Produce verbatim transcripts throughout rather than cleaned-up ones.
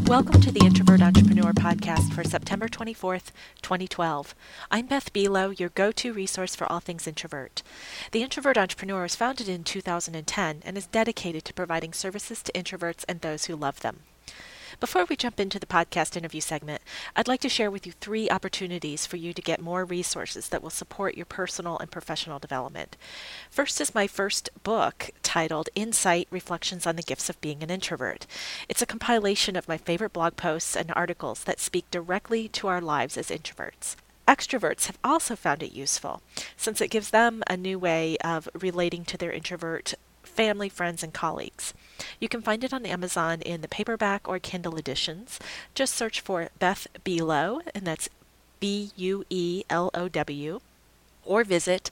Welcome to the Introvert Entrepreneur Podcast for September twenty-fourth, twenty twelve. I'm Beth Belo, your go-to resource for all things introvert. The Introvert Entrepreneur was founded in two thousand ten and is dedicated to providing services to introverts and those who love them. Before we jump into the podcast interview segment, I'd like to share with you three opportunities for you to get more resources that will support your personal and professional development. First is my first book titled Insight: Reflections on the Gifts of Being an Introvert. It's a compilation of my favorite blog posts and articles that speak directly to our lives as introverts. Extroverts have also found it useful, since it gives them a new way of relating to their introvert family, friends, and colleagues. You can find it on Amazon in the paperback or Kindle editions. Just search for Beth Belo, and that's B U E L O W, or visit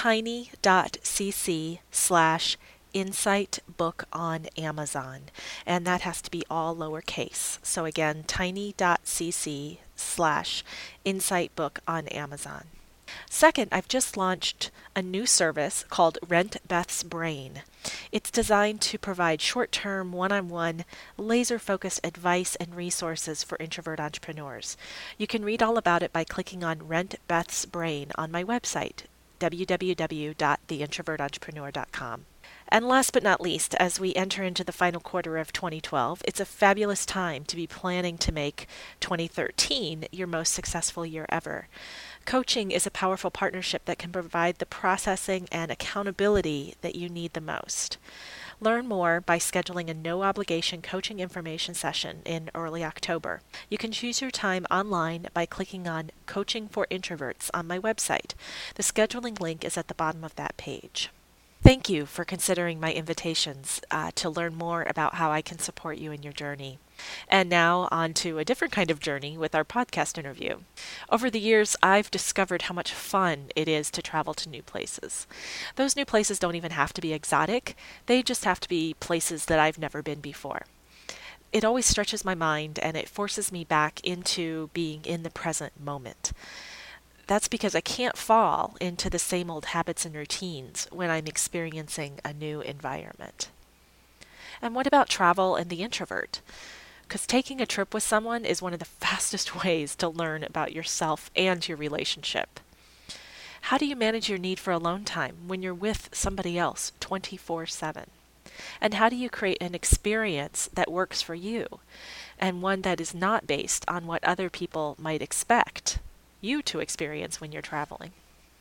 tiny.cc slash Insight Book on Amazon. And that has to be all lowercase. So again, tiny.cc slash Insight Book on Amazon. Second, I've just launched a new service called Rent Beth's Brain. It's designed to provide short-term, one-on-one, laser-focused advice and resources for introvert entrepreneurs. You can read all about it by clicking on Rent Beth's Brain on my website, w w w dot the introvert entrepreneur dot com. And last but not least, as we enter into the final quarter of twenty twelve, it's a fabulous time to be planning to make twenty thirteen your most successful year ever. Coaching is a powerful partnership that can provide the processing and accountability that you need the most. Learn more by scheduling a no-obligation coaching information session in early October. You can choose your time online by clicking on Coaching for Introverts on my website. The scheduling link is at the bottom of that page. Thank you for considering my invitations uh, to learn more about how I can support you in your journey. And now on to a different kind of journey with our podcast interview. Over the years, I've discovered how much fun it is to travel to new places. Those new places don't even have to be exotic. They just have to be places that I've never been before. It always stretches my mind and it forces me back into being in the present moment. That's because I can't fall into the same old habits and routines when I'm experiencing a new environment. And what about travel and the introvert? Because taking a trip with someone is one of the fastest ways to learn about yourself and your relationship. How do you manage your need for alone time when you're with somebody else twenty-four seven? And how do you create an experience that works for you and one that is not based on what other people might expect you to experience when you're traveling?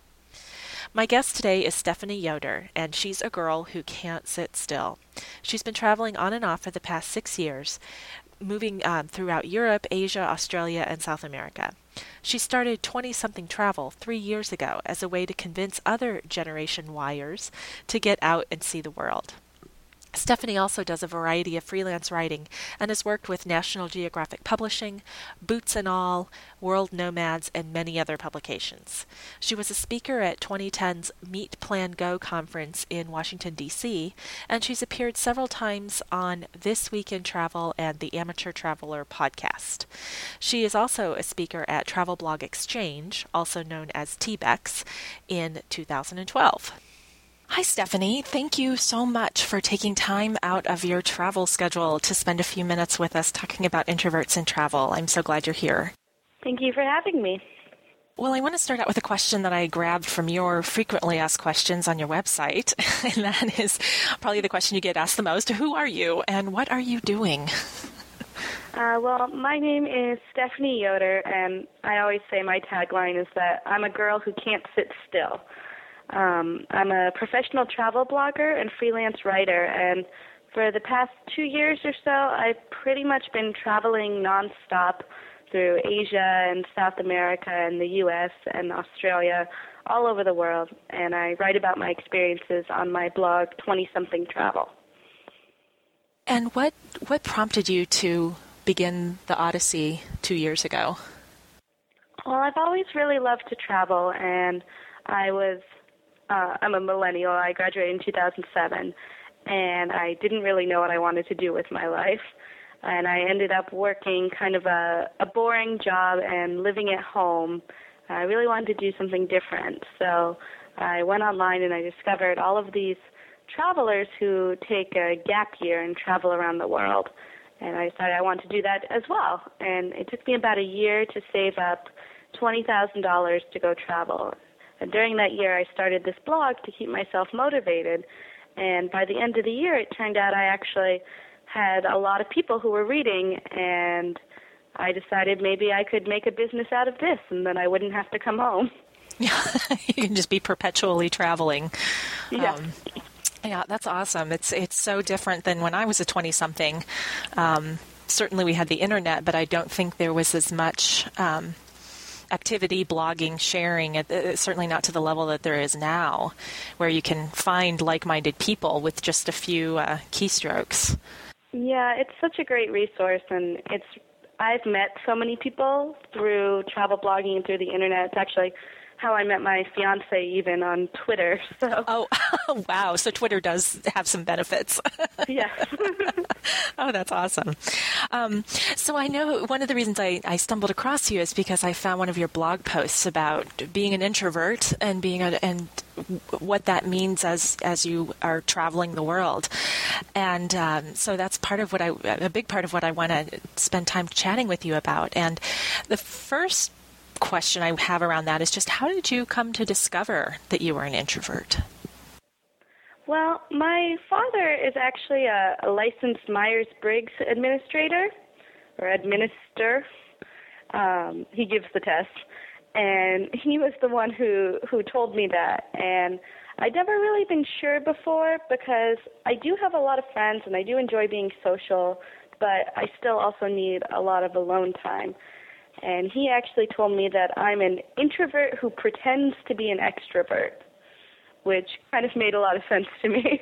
My guest today is Stephanie Yoder, and she's a girl who can't sit still. She's been traveling on and off for the past six years, moving um, throughout Europe, Asia, Australia, and South America. She started twenty-something Travel three years ago as a way to convince other Generation Yers to get out and see the world. Stephanie also does a variety of freelance writing and has worked with National Geographic Publishing, Boots and All, World Nomads, and many other publications. She was a speaker at twenty ten's Meet Plan Go conference in Washington, D C, and she's appeared several times on This Week in Travel and the Amateur Traveler podcast. She is also a speaker at Travel Blog Exchange, also known as T BEX, in two thousand twelve. Hi, Stephanie. Thank you so much for taking time out of your travel schedule to spend a few minutes with us talking about introverts and travel. I'm so glad you're here. Thank you for having me. Well, I want to start out with a question that I grabbed from your frequently asked questions on your website, and that is probably the question you get asked the most. Who are you, and what are you doing? Uh, well, my name is Stephanie Yoder, and I always say my tagline is that I'm a girl who can't sit still. Um, I'm a professional travel blogger and freelance writer, and for the past two years or so, I've pretty much been traveling nonstop through Asia and South America and the U S and Australia, all over the world, and I write about my experiences on my blog, twenty-something Travel. And what what prompted you to begin the Odyssey two years ago? Well, I've always really loved to travel, and I was Uh, I'm a millennial. I graduated in two thousand seven, and I didn't really know what I wanted to do with my life. And I ended up working kind of a, a boring job and living at home. I really wanted to do something different. So I went online and I discovered all of these travelers who take a gap year and travel around the world. And I decided I wanted to do that as well. And it took me about a year to save up twenty thousand dollars to go travel. And during that year, I started this blog to keep myself motivated. And by the end of the year, it turned out I actually had a lot of people who were reading, and I decided maybe I could make a business out of this, and then I wouldn't have to come home. Yeah, you can just be perpetually traveling. Yeah. Um, yeah, that's awesome. It's it's so different than when I was a twenty-something. Um, certainly we had the internet, but I don't think there was as much um, activity, blogging, sharing, uh, certainly not to the level that there is now, where you can find like-minded people with just a few uh, keystrokes. Yeah, it's such a great resource, and it's I've met so many people through travel blogging and through the internet. It's actually how I met my fiance, even on Twitter. So. Oh, wow. So Twitter does have some benefits. Yeah. Oh, that's awesome. Um, so I know one of the reasons I, I stumbled across you is because I found one of your blog posts about being an introvert and being a, and what that means as as you are traveling the world. And um, so that's part of what I, a big part of what I want to spend time chatting with you about. And the first question I have around that is just how did you come to discover that you were an introvert? Well, my father is actually a, a licensed Myers-Briggs administrator, or administer. Um, he gives the test, and he was the one who, who told me that. And I'd never really been sure before because I do have a lot of friends, and I do enjoy being social, but I still also need a lot of alone time. And he actually told me that I'm an introvert who pretends to be an extrovert, which kind of made a lot of sense to me.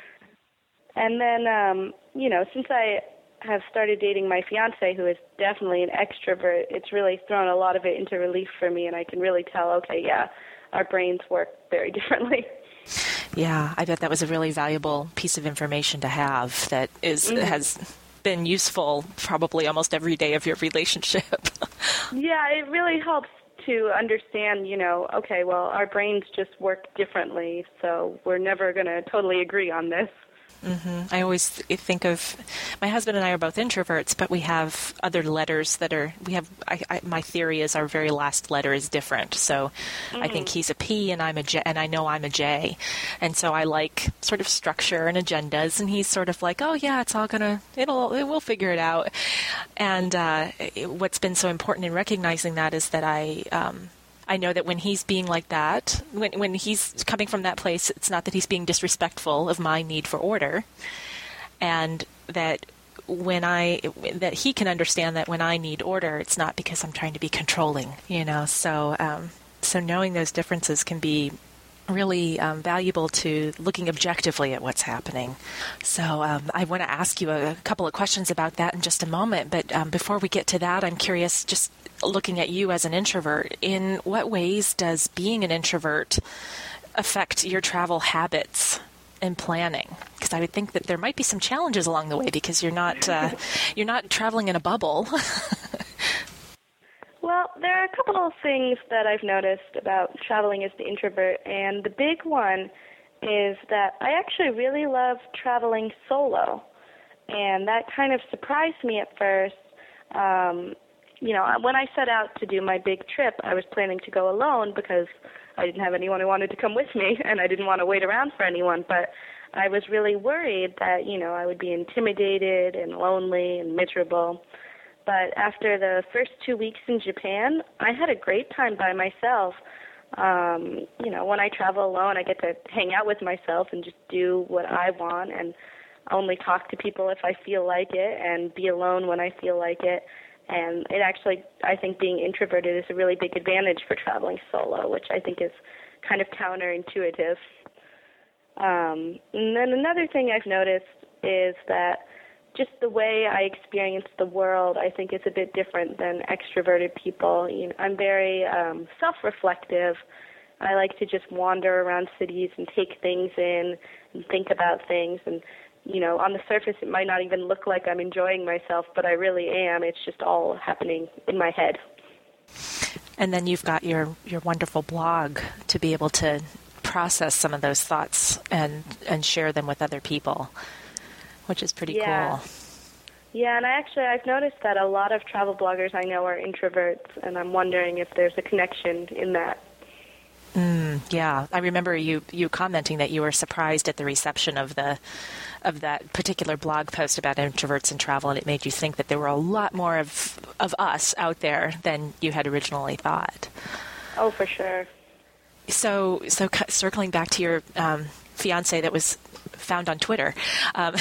And then, um, you know, since I have started dating my fiance, who is definitely an extrovert, it's really thrown a lot of it into relief for me, and I can really tell, okay, yeah, our brains work very differently. Yeah, I bet that was a really valuable piece of information to have that is mm-hmm. has been useful probably almost every day of your relationship. Yeah, it really helps to understand, you know, okay, well, our brains just work differently, so we're never going to totally agree on this. Mm-hmm. I always think of, my husband and I are both introverts, but we have other letters that are, we have, I, I, my theory is our very last letter is different. So mm-hmm. I think he's a P and I'm a J, and I know I'm a J. And so I like sort of structure and agendas, and he's sort of like, oh yeah, it's all gonna, it'll, it, we'll figure it out. And uh, it, what's been so important in recognizing that is that I, um, I know that when he's being like that, when when he's coming from that place, it's not that he's being disrespectful of my need for order, and that when I that he can understand that when I need order, it's not because I'm trying to be controlling, you know. So um, so knowing those differences can be really um, valuable to looking objectively at what's happening. So um, I want to ask you a, a couple of questions about that in just a moment. But um, before we get to that, I'm curious, just looking at you as an introvert, in what ways does being an introvert affect your travel habits and planning? Because I would think that there might be some challenges along the way because you're not uh, you're not traveling in a bubble. Well, there are a couple of things that I've noticed about traveling as the introvert, and the big one is that I actually really love traveling solo, and that kind of surprised me at first. Um, you know, when I set out to do my big trip, I was planning to go alone because I didn't have anyone who wanted to come with me, and I didn't want to wait around for anyone, but I was really worried that, you know, I would be intimidated and lonely and miserable. But after the first two weeks in Japan, I had a great time by myself. Um, you know, when I travel alone, I get to hang out with myself and just do what I want and only talk to people if I feel like it and be alone when I feel like it. And it actually, I think being introverted is a really big advantage for traveling solo, which I think is kind of counterintuitive. Um, and then another thing I've noticed is that just the way I experience the world, I think, is a bit different than extroverted people. You know, I'm very um, self-reflective. I like to just wander around cities and take things in and think about things. And, you know, on the surface, it might not even look like I'm enjoying myself, but I really am. It's just all happening in my head. And then you've got your, your wonderful blog to be able to process some of those thoughts and, and share them with other people, which is pretty yeah. cool. Yeah, and I actually, I've noticed that a lot of travel bloggers I know are introverts, and I'm wondering if there's a connection in that. Mm, yeah, I remember you, you commenting that you were surprised at the reception of the of that particular blog post about introverts and travel, and it made you think that there were a lot more of of us out there than you had originally thought. Oh, for sure. So, so c- circling back to your um, fiance that was found on Twitter, um,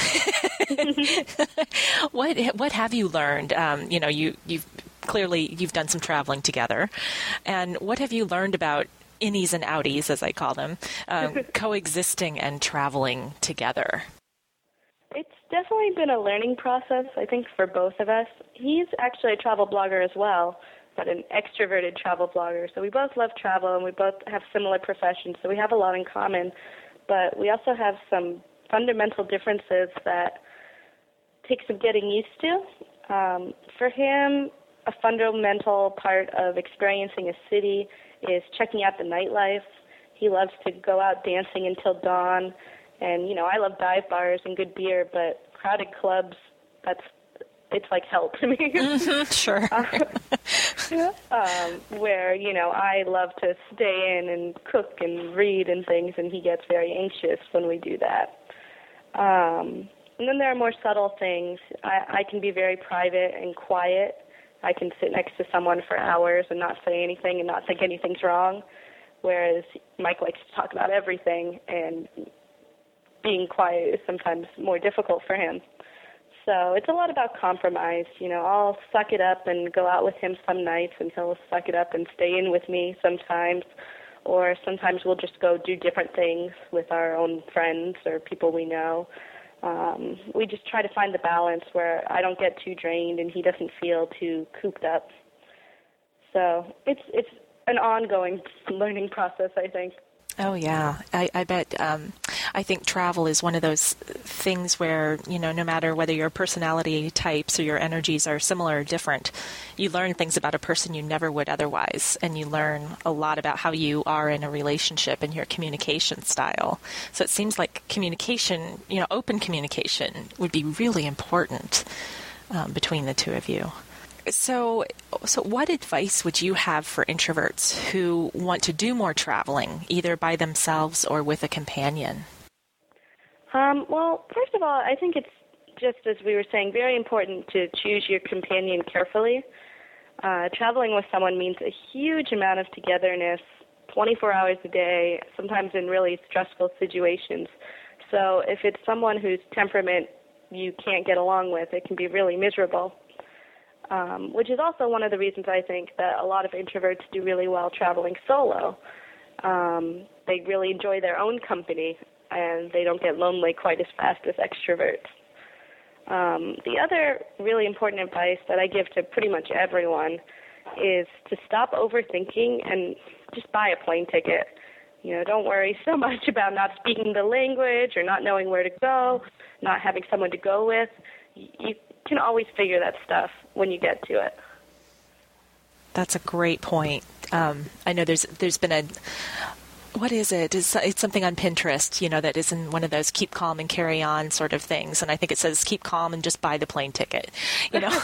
what what have you learned? Um, you know, you you've clearly you've done some traveling together, and what have you learned about innies and outies, as I call them, um, coexisting and traveling together? It's definitely been a learning process, I think, for both of us. He's actually a travel blogger as well, but an extroverted travel blogger. So we both love travel, and we both have similar professions, so we have a lot in common. But we also have some fundamental differences that take some getting used to. Um, for him, a fundamental part of experiencing a city is checking out the nightlife. He loves to go out dancing until dawn. And, you know, I love dive bars and good beer, but crowded clubs, that's, it's like hell to me. Mm-hmm, sure. um, where, you know, I love to stay in and cook and read and things, and he gets very anxious when we do that. Um, and then there are more subtle things. I, I can be very private and quiet. I can sit next to someone for hours and not say anything and not think anything's wrong, whereas Mike likes to talk about everything, and being quiet is sometimes more difficult for him. So it's a lot about compromise. You know, I'll suck it up and go out with him some nights, and he'll suck it up and stay in with me sometimes. Or sometimes we'll just go do different things with our own friends or people we know. Um, we just try to find the balance where I don't get too drained and he doesn't feel too cooped up. So it's it's an ongoing learning process, I think. Oh, yeah. I, I bet, um, I think travel is one of those things where, you know, no matter whether your personality types or your energies are similar or different, you learn things about a person you never would otherwise, and you learn a lot about how you are in a relationship and your communication style. So it seems like communication, you know, open communication would be really important um, between the two of you. So, so what advice would you have for introverts who want to do more traveling, either by themselves or with a companion? Um, well, first of all, I think it's just as we were saying, very important to choose your companion carefully. Uh, traveling with someone means a huge amount of togetherness, twenty-four hours a day, sometimes in really stressful situations. So if it's someone whose temperament you can't get along with, it can be really miserable. Um, which is also one of the reasons I think that a lot of introverts do really well traveling solo. Um, they really enjoy their own company, and they don't get lonely quite as fast as extroverts. Um, the other really important advice that I give to pretty much everyone is to stop overthinking and just buy a plane ticket. You know, don't worry so much about not speaking the language or not knowing where to go, not having someone to go with. You can always figure that stuff when you get to it. That's a great point. Um, I know there's there's been a, what is it? It's, it's something on Pinterest, you know, that isn't one of those keep calm and carry on sort of things. And I think it says keep calm and just buy the plane ticket, you know.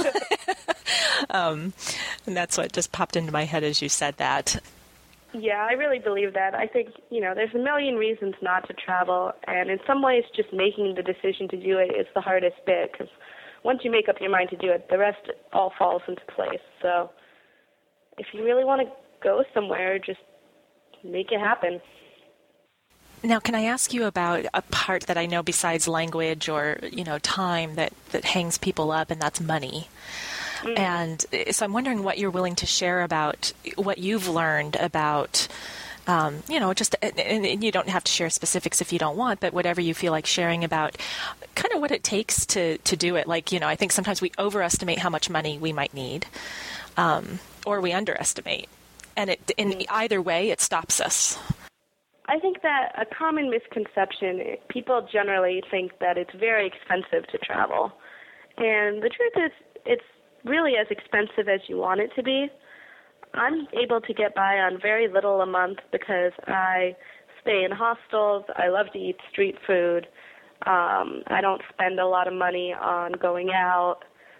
um, and that's what just popped into my head as you said that. Yeah, I really believe that. I think, you know, there's a million reasons not to travel, and in some ways just making the decision to do it is the hardest bit, because once you make up your mind to do it, the rest all falls into place. So if you really want to go somewhere, just make it happen. Now, can I ask you about a part that I know besides language or, you know, time that, that hangs people up, and that's money? Mm. And so I'm wondering what you're willing to share about what you've learned about, um, you know, just, and, and you don't have to share specifics if you don't want, but whatever you feel like sharing about kind of what it takes to, to do it. Like, you know, I think sometimes we overestimate how much money we might need, um, or we underestimate. And it, in either way, it stops us. I think that a common misconception, people generally think that it's very expensive to travel. And the truth is, it's really as expensive as you want it to be. I'm able to get by on very little a month because I stay in hostels. I love to eat street food. Um, I don't spend a lot of money on going out.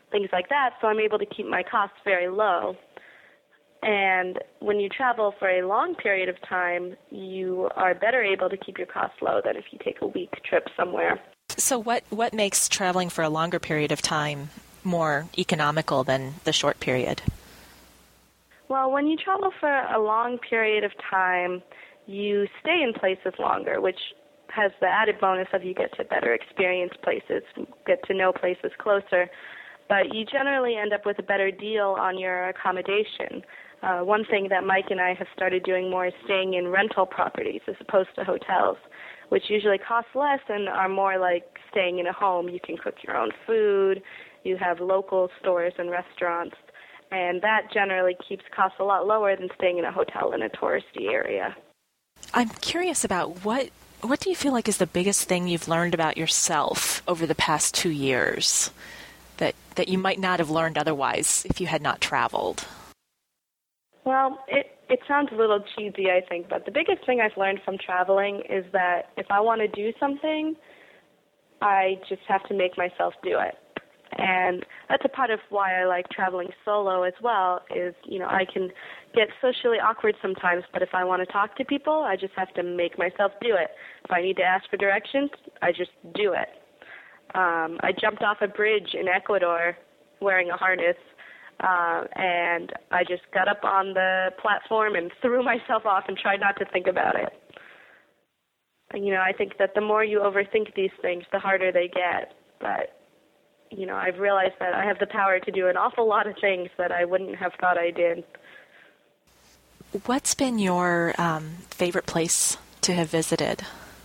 things like that, so I'm able to keep my costs very low. And when you travel for a long period of time, you are better able to keep your costs low than if you take a week trip somewhere. So what, what makes traveling for a longer period of time more economical than the short period? Well, when you travel for a long period of time, you stay in places longer, which has the added bonus of you get to better experience places, get to know places closer. But you generally end up with a better deal on your accommodation. Uh, one thing that Mike and I have started doing more is staying in rental properties as opposed to hotels, which usually cost less and are more like staying in a home. You can cook your own food, you have local stores and restaurants, and that generally keeps costs a lot lower than staying in a hotel in a touristy area. I'm curious about what what do you feel like is the biggest thing you've learned about yourself over the past two years that, that you might not have learned otherwise if you had not traveled? Well, it, it sounds a little cheesy, I think, but the biggest thing I've learned from traveling is that if I want to do something, I just have to make myself do it. And that's a part of why I like traveling solo as well, is, you know, I can get socially awkward sometimes, but if I want to talk to people, I just have to make myself do it. If I need to ask for directions, I just do it. Um, I jumped off a bridge in Ecuador wearing a harness, uh, and I just got up on the platform and threw myself off and tried not to think about it. And, you know, I think that the more you overthink these things, the harder they get. But you know, I've realized that I have the power to do an awful lot of things that I wouldn't have thought I did. What's been your um, favorite place to have visited?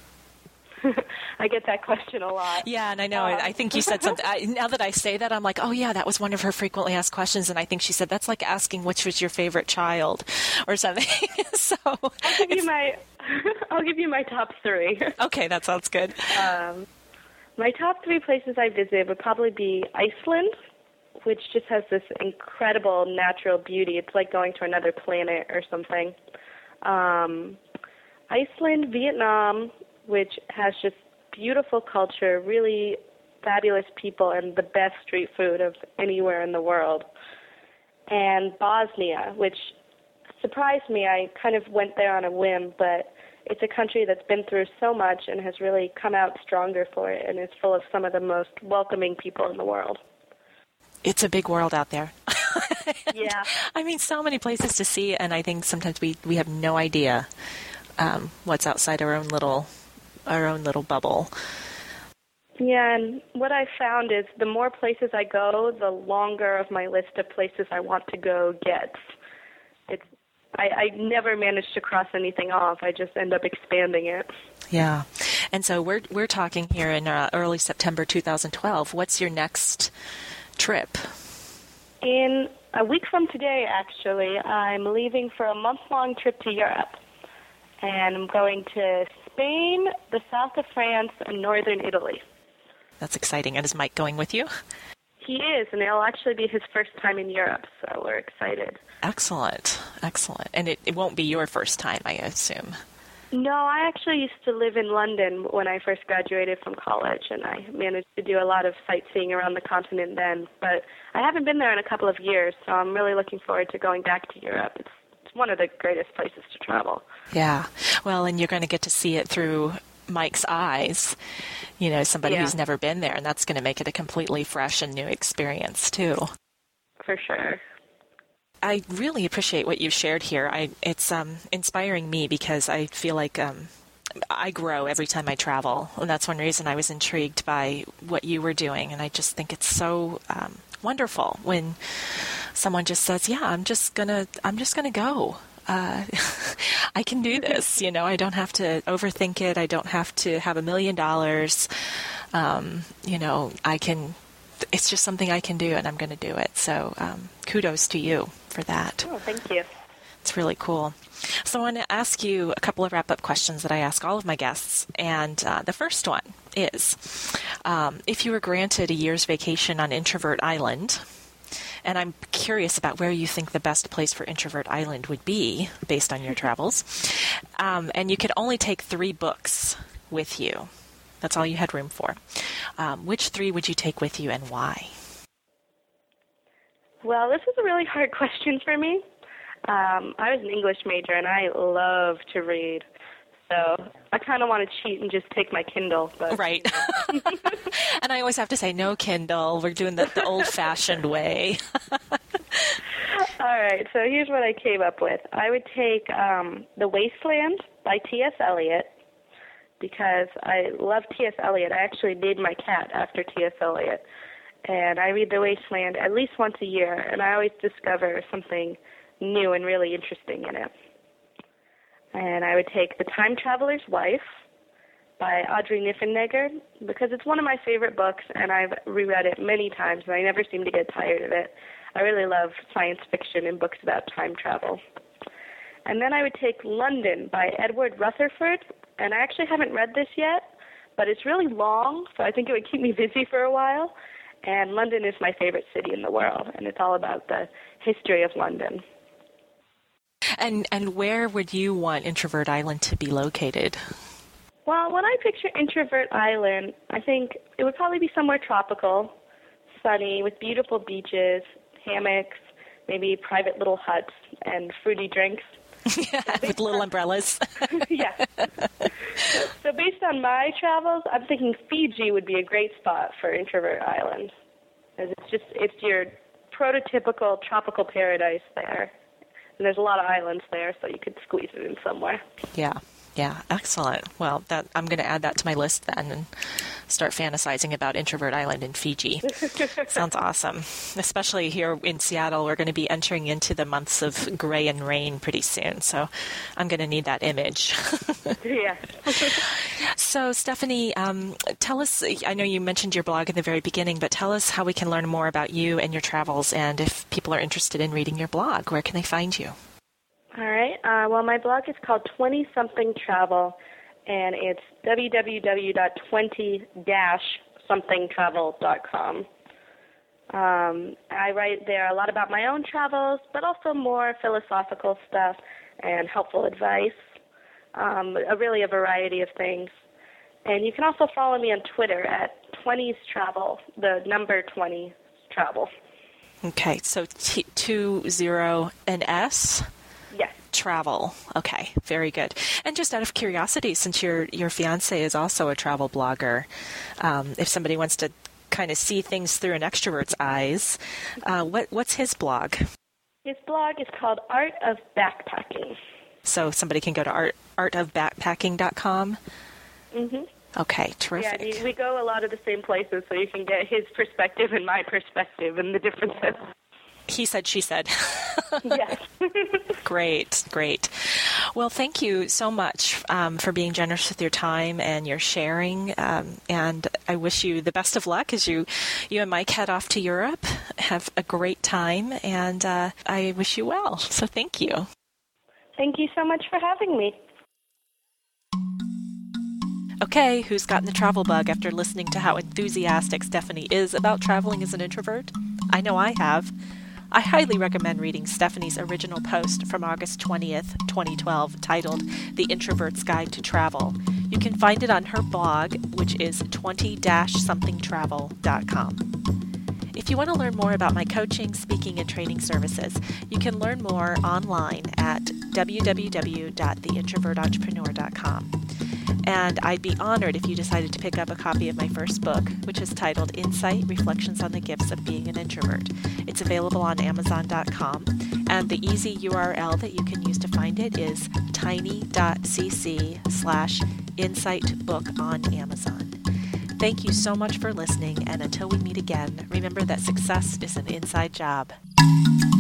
I get that question a lot. Yeah, and I know. Um. I think you said something. I, now that I say that, I'm like, oh, yeah, that was one of her frequently asked questions. And I think she said, that's like asking which was your favorite child or something. so I'll give you my, I'll give you my top three. Okay, that sounds good. Um, My top three places I visited would probably be Iceland, which just has this incredible natural beauty. It's like going to another planet or something. Um, Iceland, Vietnam, which has just beautiful culture, really fabulous people, and the best street food of anywhere in the world. And Bosnia, which surprised me. I kind of went there on a whim, but it's a country that's been through so much and has really come out stronger for it, and is full of some of the most welcoming people in the world. It's a big world out there. Yeah. I mean, so many places to see, and I think sometimes we, we have no idea um, what's outside our own little our own little bubble. Yeah, and what I found is the more places I go, the longer of my list of places I want to go gets. It's I, I never manage to cross anything off. I just end up expanding it. Yeah. And so we're we're talking here in uh, early September two thousand twelve. What's your next trip? In a week from today, actually, I'm leaving for a month-long trip to Europe. And I'm going to Spain, the south of France, and northern Italy. That's exciting. And is Mike going with you? He is, and it'll actually be his first time in Europe, so we're excited. Excellent. Excellent. And it, it won't be your first time, I assume. No, I actually used to live in London when I first graduated from college, and I managed to do a lot of sightseeing around the continent then. But I haven't been there in a couple of years, so I'm really looking forward to going back to Europe. It's, it's one of the greatest places to travel. Yeah. Well, and you're going to get to see it through Mike's eyes, you know, somebody yeah. who's never been there, and that's going to make it a completely fresh and new experience, too. For sure. I really appreciate what you've shared here. I, it's um, inspiring me because I feel like um, I grow every time I travel, and that's one reason I was intrigued by what you were doing, and I just think it's so um, wonderful when someone just says, yeah, I'm just gonna, I'm just gonna go. Uh, I can do this, you know, I don't have to overthink it. I don't have to have a million dollars. Um, you know, I can, it's just something I can do, and I'm going to do it. So um, kudos to you for that. Oh, thank you. It's really cool. So I want to ask you a couple of wrap-up questions that I ask all of my guests. And uh, the first one is, um, if you were granted a year's vacation on Introvert Island, and I'm curious about where you think the best place for Introvert Island would be based on your travels. Um, and you could only take three books with you. That's all you had room for. Um, which three would you take with you and why? Well, this is a really hard question for me. Um, I was an English major, and I love to read. So I kind of want to cheat and just take my Kindle. But, right. And I always have to say, no Kindle. We're doing the, the old-fashioned way. All right, so here's what I came up with. I would take um, The Wasteland by T S. Eliot, because I love T S. Eliot. I actually named my cat after T S. Eliot. And I read The Wasteland at least once a year, and I always discover something new and really interesting in it. And I would take The Time Traveler's Wife by Audrey Niffenegger, because it's one of my favorite books, and I've reread it many times, and I never seem to get tired of it. I really love science fiction and books about time travel. And then I would take London by Edward Rutherford, and I actually haven't read this yet, but it's really long, so I think it would keep me busy for a while. And London is my favorite city in the world, and it's all about the history of London. And and where would you want Introvert Island to be located? Well, when I picture Introvert Island, I think it would probably be somewhere tropical, sunny, with beautiful beaches, hammocks, maybe private little huts, and fruity drinks. Yeah, with little umbrellas. Yeah. So, so based on my travels, I'm thinking Fiji would be a great spot for Introvert Island. As it's just, it's your prototypical tropical paradise there. And there's a lot of islands there, so you could squeeze it in somewhere. Yeah, yeah, excellent. Well, that I'm going to add that to my list then and start fantasizing about Introvert Island in Fiji. Sounds awesome. Especially here in Seattle, we're going to be entering into the months of gray and rain pretty soon, so I'm going to need that image. Yeah. So, Stephanie, um, tell us, I know you mentioned your blog in the very beginning, but tell us how we can learn more about you and your travels, and if people are interested in reading your blog, where can they find you? All right. Uh, well, my blog is called twenty something travel, and it's w w w dot twenty dash something travel dot com. Um, I write there a lot about my own travels, but also more philosophical stuff and helpful advice, um, a, really a variety of things. And you can also follow me on Twitter at twenties travel, the number twenty travel. Okay, so t- two zero and S? Yes. Travel. Okay, very good. And just out of curiosity, since your your fiance is also a travel blogger, um, if somebody wants to kind of see things through an extrovert's eyes, uh, what what's his blog? His blog is called Art of Backpacking. So somebody can go to art art of backpacking dot com? Mm-hmm. Okay, terrific. Yeah, we go a lot of the same places, so you can get his perspective and my perspective and the differences. He said, she said. Yes. Great, great. Well, thank you so much um, for being generous with your time and your sharing. Um, and I wish you the best of luck as you, you and Mike head off to Europe. Have a great time, and uh, I wish you well. So thank you. Thank you so much for having me. Okay, who's gotten the travel bug after listening to how enthusiastic Stephanie is about traveling as an introvert? I know I have. I highly recommend reading Stephanie's original post from August twentieth, twenty twelve, titled The Introvert's Guide to Travel. You can find it on her blog, which is twenty dash something travel dot com. If you want to learn more about my coaching, speaking, and training services, you can learn more online at w w w dot the introvert entrepreneur dot com. And I'd be honored if you decided to pick up a copy of my first book, which is titled Insight, Reflections on the Gifts of Being an Introvert. It's available on amazon dot com, and the easy U R L that you can use to find it is tiny.cc slash insight book on Amazon. Thank you so much for listening, and until we meet again, remember that success is an inside job.